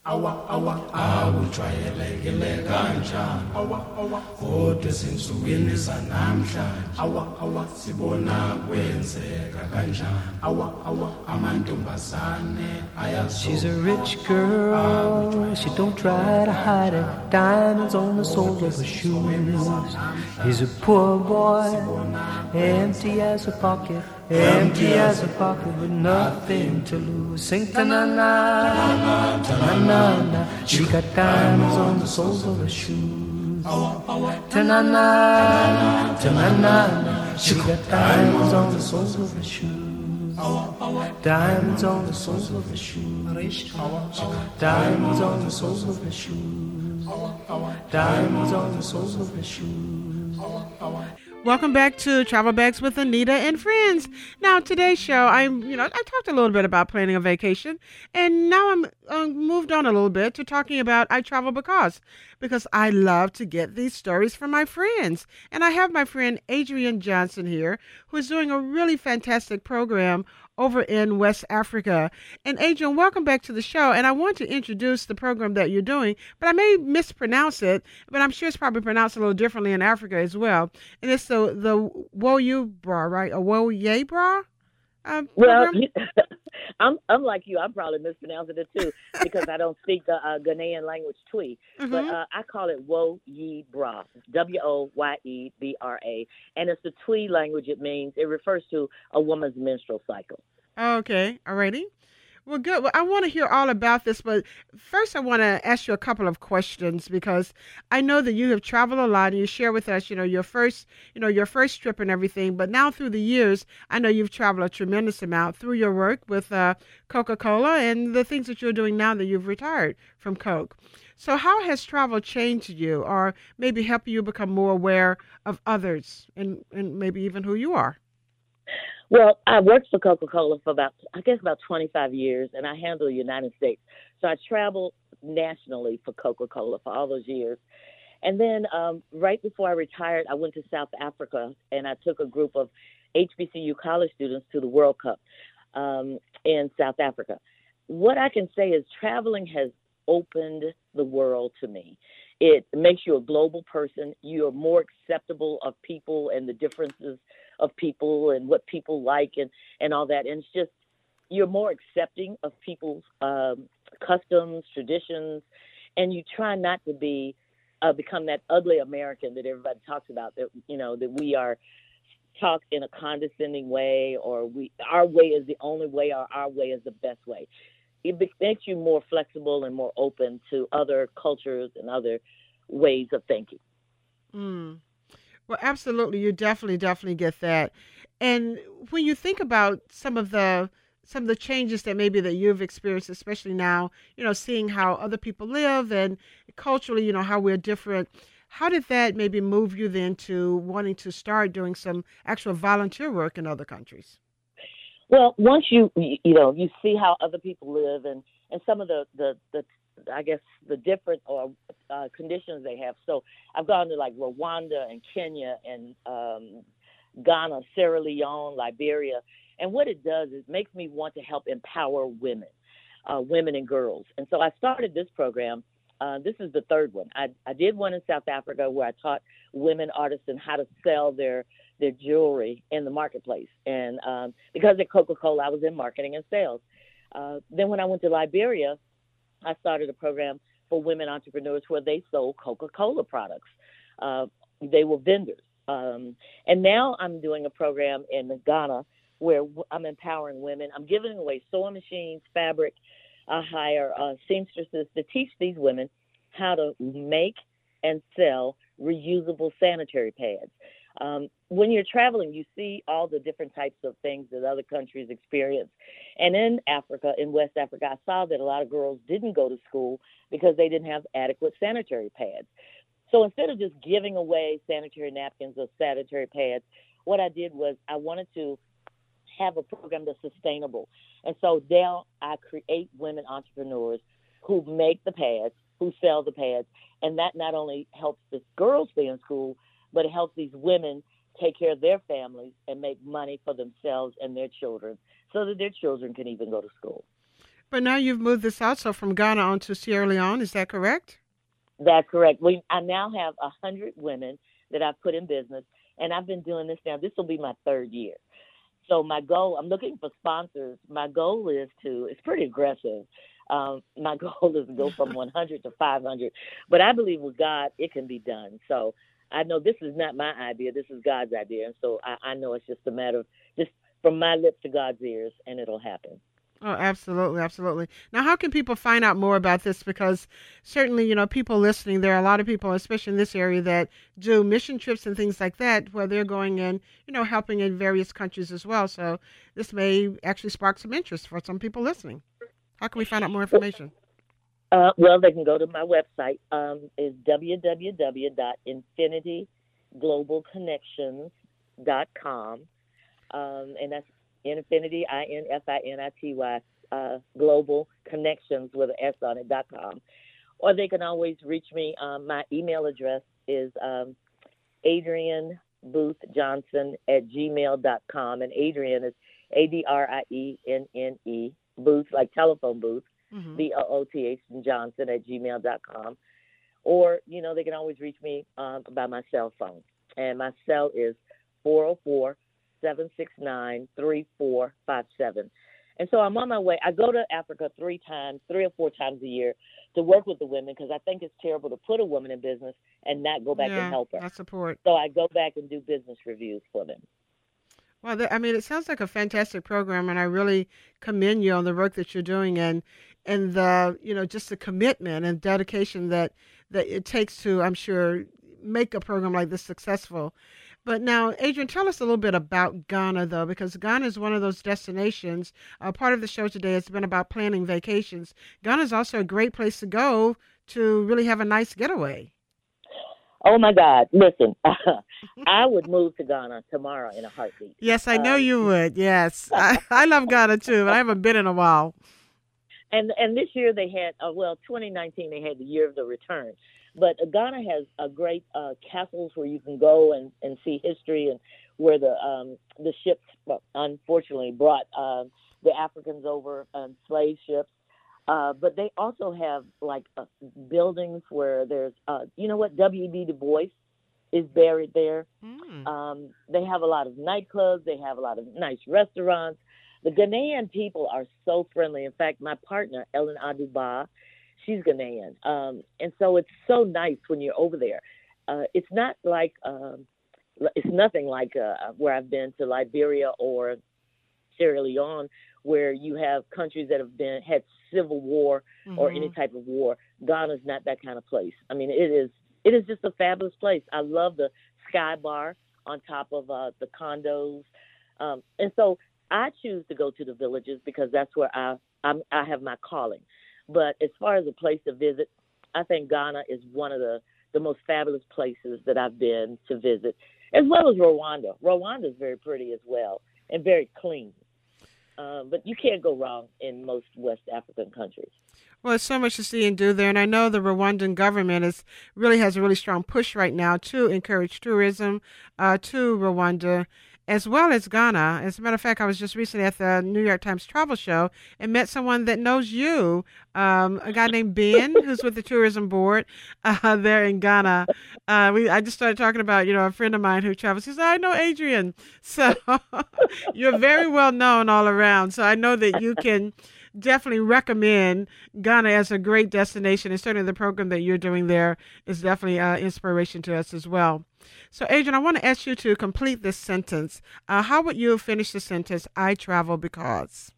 awujwayelekile kanjani kodwa ezinsukwini zanamhlanje sibona kwenzeka kanjani amantombazane She's a rich girl, she don't try to hide it. Diamonds on the soles of her shoes. He's a poor boy, empty as a pocket, empty as a pocket with nothing to lose. Sing ta-na-na, ta-na-na-na. She got diamonds on the soles of her shoes. Ta-na-na, ta-na-na-na. She got diamonds on the soles of her shoes. Diamonds on the soles of her shoes. Diamonds on the soles of her shoes. Diamonds on the soles of her shoes. Welcome back to Travel Bags with Anita and Friends. Now, today's show, I talked a little bit about planning a vacation, and now I'm moved on a little bit to talking about I travel because I love to get these stories from my friends. And I have my friend Adrienne Johnson here, who is doing a really fantastic program over in West Africa. And Adrienne, welcome back to the show. And I want to introduce the program that you're doing, but I may mispronounce it, but I'm sure it's probably pronounced a little differently in Africa as well. And it's the Woye Bra, right? A Woye Bra? Well, I'm like you. I'm probably mispronouncing it too because I don't speak the Ghanaian language Twi. Mm-hmm. But I call it Woye Bra, Woyebra, and it's the Twi language. It refers to a woman's menstrual cycle. Okay, alrighty. Well, good. Well, I want to hear all about this, but first I want to ask you a couple of questions because I know that you have traveled a lot and you share with us, your first trip and everything. But now through the years, I know you've traveled a tremendous amount through your work with Coca-Cola and the things that you're doing now that you've retired from Coke. So how has travel changed you or maybe helped you become more aware of others and maybe even who you are? Well, I worked for Coca-Cola for about 25 years, and I handled the United States. So I traveled nationally for Coca-Cola for all those years. And then right before I retired, I went to South Africa, and I took a group of HBCU college students to the World Cup in South Africa. What I can say is traveling has opened the world to me. It makes you a global person. You are more acceptable of people and the differences of people and what people like and all that. And it's just, you're more accepting of people's customs, traditions, and you try not to become that ugly American that everybody talks about, that we are talked in a condescending way, or our way is the only way, or our way is the best way. It makes you more flexible and more open to other cultures and other ways of thinking. Mm. Well, absolutely. You definitely get that. And when you think about some of the changes that maybe that you've experienced, especially now, seeing how other people live and culturally, how we're different, how did that maybe move you then to wanting to start doing some actual volunteer work in other countries? Well, once you see how other people live and some of the I guess the different conditions they have. So I've gone to like Rwanda and Kenya and Ghana, Sierra Leone, Liberia. And what it does is makes me want to help empower women and girls. And so I started this program. This is the third one. I did one in South Africa where I taught women artisans how to sell their jewelry in the marketplace. And because at Coca-Cola, I was in marketing and sales. Then when I went to Liberia, I started a program for women entrepreneurs where they sold Coca-Cola products. They were vendors. And now I'm doing a program in Ghana where I'm empowering women. I'm giving away sewing machines, fabric. I hire seamstresses to teach these women how to make and sell reusable sanitary pads. When you're traveling, you see all the different types of things that other countries experience. And in Africa, in West Africa, I saw that a lot of girls didn't go to school because they didn't have adequate sanitary pads. So instead of just giving away sanitary napkins or sanitary pads, what I did was I wanted to have a program that's sustainable. And so now I create women entrepreneurs who make the pads, who sell the pads, and that not only helps the girls stay in school, but it helps these women take care of their families and make money for themselves and their children so that their children can even go to school. But now you've moved this also from Ghana on to Sierra Leone. Is that correct? That's correct. I now have 100 women that I've put in business, and I've been doing this now. This will be my third year. So my goal, I'm looking for sponsors. My goal is it's pretty aggressive. My goal is to go from 100 to 500. But I believe with God, it can be done. So I know this is not my idea. This is God's idea. And so I know it's just a matter of just from my lips to God's ears, and it'll happen. Oh, absolutely, absolutely. Now, how can people find out more about this? Because certainly, people listening, there are a lot of people, especially in this area, that do mission trips and things like that, where they're going in, helping in various countries as well. So this may actually spark some interest for some people listening. How can we find out more information? Well, they can go to my website. It's www.infinityglobalconnections.com. And that's Infinity, INFINITY, Global Connections with an S on it.com. Or they can always reach me. My email address is AdrienneBoothJohnson@gmail.com. And Adrienne is ADRIENNE, Booth, like telephone booth, BOOTH, Johnson @gmail.com. Or, they can always reach me by my cell phone. And my cell is 404-769-3457. And so I'm on my way. I go to Africa 3 or 4 times a year to work with the women because I think it's terrible to put a woman in business and not go back and help her. I support. So I go back and do business reviews for them. Well, it sounds like a fantastic program, and I really commend you on the work that you're doing and the, just the commitment and dedication that it takes to, I'm sure, make a program like this successful. But now, Adrienne, tell us a little bit about Ghana, though, because Ghana is one of those destinations. Part of the show today has been about planning vacations. Ghana is also a great place to go to really have a nice getaway. Oh, my God. Listen, I would move to Ghana tomorrow in a heartbeat. Yes, I know you would. Yes. I love Ghana, too, but I haven't been in a while. And this year they had, 2019, they had the year of the return. But Ghana has a great castles where you can go and see history, and where the ships, unfortunately, brought the Africans over on slave ships. But they also have buildings where there's, W.E.B. Du Bois is buried there. They have a lot of nightclubs. They have a lot of nice restaurants. The Ghanaian people are so friendly. In fact, my partner, Ellen Aduba, she's Ghanaian. And so it's so nice when you're over there. It's not like, it's nothing like where I've been to Liberia or Sierra Leone, where you have countries that have had civil war or any type of war. Ghana's not that kind of place. I mean, it is just a fabulous place. I love the Sky Bar on top of the condos. And so I choose to go to the villages because that's where I have my calling. But as far as a place to visit, I think Ghana is one of the most fabulous places that I've been to visit, as well as Rwanda. Rwanda is very pretty as well and very clean. But you can't go wrong in most West African countries. Well, there's so much to see and do there, and I know the Rwandan government has a really strong push right now to encourage tourism to Rwanda, as well as Ghana. As a matter of fact, I was just recently at the New York Times Travel Show and met someone that knows you, a guy named Ben, who's with the Tourism Board there in Ghana. I just started talking about, a friend of mine who travels. He said, I know Adrienne. So you're very well known all around. So I know that you can definitely recommend Ghana as a great destination, and certainly the program that you're doing there is definitely inspiration to us as well. So, Adrienne, I want to ask you to complete this sentence. How would you finish the sentence, I travel because?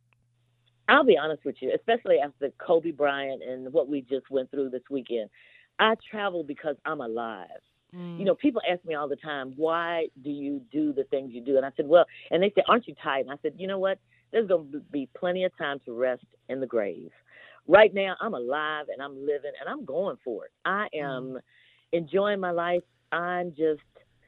I'll be honest with you, especially after Kobe Bryant and what we just went through this weekend. I travel because I'm alive. People ask me all the time, why do you do the things you do? And I said, well, and they say, aren't you tired? And I said, you know what? There's going to be plenty of time to rest in the grave. Right now, I'm alive and I'm living and I'm going for it. I am enjoying my life. I'm just,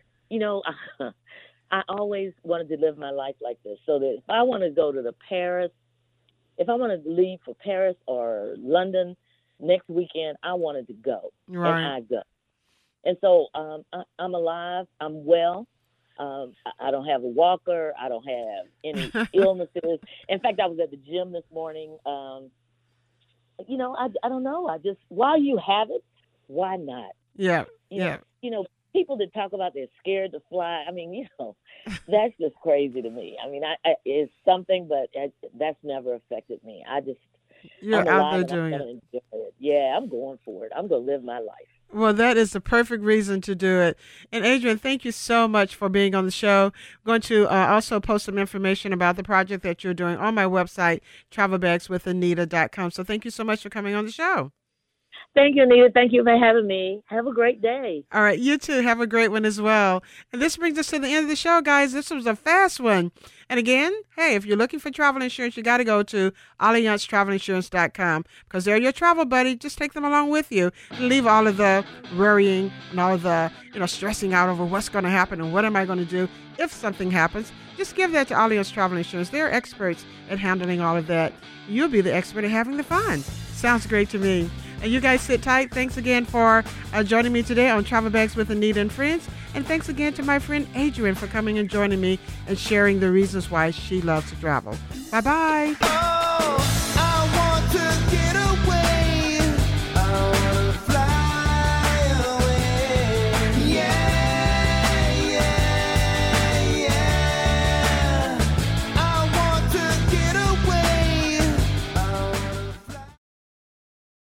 I always wanted to live my life like this. So that if I want to go to Paris, if I want to leave for Paris or London next weekend, I wanted to go. Right. And I go. And so I'm alive. I'm well. I don't have a walker. I don't have any illnesses. In fact, I was at the gym this morning. You know, I don't know. I just, while you have it, why not? Yeah. You know, people that talk about they're scared to fly. I mean, you know, that's just crazy to me. I mean, it's something, but that's never affected me. You're out there doing it. Yeah, I'm going for it. I'm going to live my life. Well, that is the perfect reason to do it. And Adrienne, thank you so much for being on the show. I'm going to also post some information about the project that you're doing on my website, travelbagswithanita.com. So thank you so much for coming on the show. Thank you, Anita. Thank you for having me. Have a great day. All right. You too. Have a great one as well. And this brings us to the end of the show, guys. This was a fast one. And again, hey, if you're looking for travel insurance, you got to go to AllianceTravelInsurance.com because they're your travel buddy. Just take them along with you and leave all of the worrying and all of the, stressing out over what's going to happen and what am I going to do if something happens. Just give that to Allianz Travel Insurance. They're experts at handling all of that. You'll be the expert at having the fun. Sounds great to me. And you guys sit tight. Thanks again for joining me today on Travel Bags with Anita and Friends. And thanks again to my friend Adrienne for coming and joining me and sharing the reasons why she loves to travel. Bye-bye.